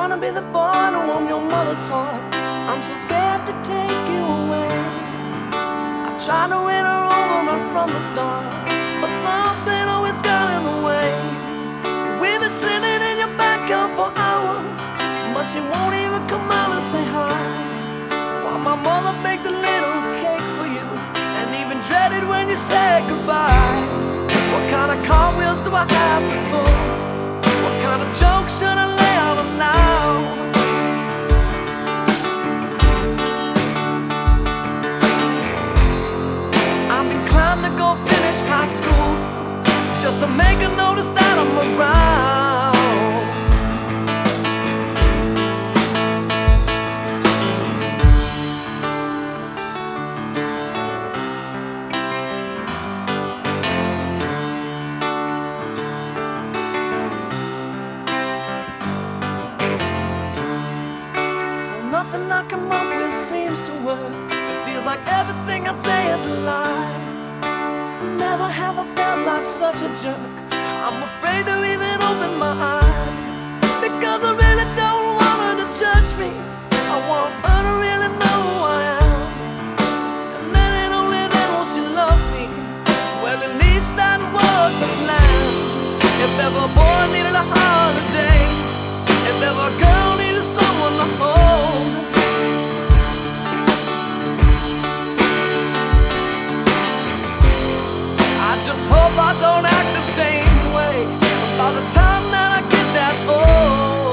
trying to be the boy to warm your mother's heart. I'm so scared to take you away. I tried to win her over right from the start, but something always got in the way. We've been sitting in your backyard for hours, but she won't even come out and say hi. While my mother baked a little cake for you, and even dreaded when you said goodbye. What kind of cartwheels do I have to pull? What kind of jokes should I lay out on now? I'm inclined to go finish high school, just to make her notice that I'm around. Nothing I come up with seems to work. It feels like everything I say is a lie. Never have I felt like such a jerk. I'm afraid to even open my eyes, because I really don't want her to judge me. I want her to really know who I am, and then and only then will she love me. Well, at least that was the plan. If ever a boy needed a holiday, if ever a girl needed someone to hold, I just hope I don't act the same way by the time that I get that old.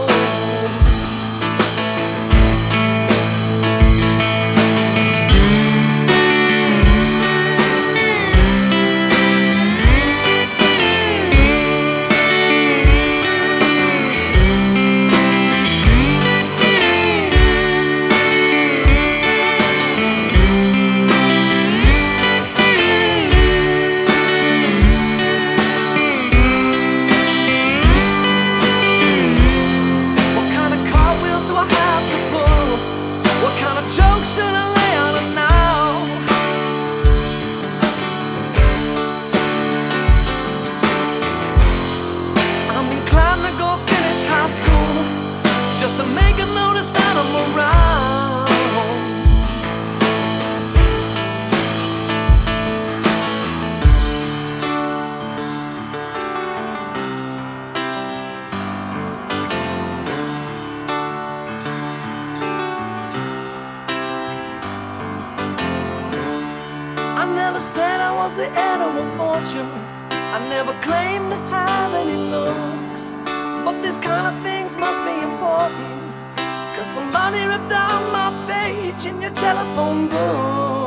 Jokes should I lay on her now? I'm inclined to go finish high school, just to make her notice that I'm around. I never said I was the heir of a fortune, I never claimed to have any looks, but these kind of things must be important, 'cause somebody ripped out my page in your telephone book.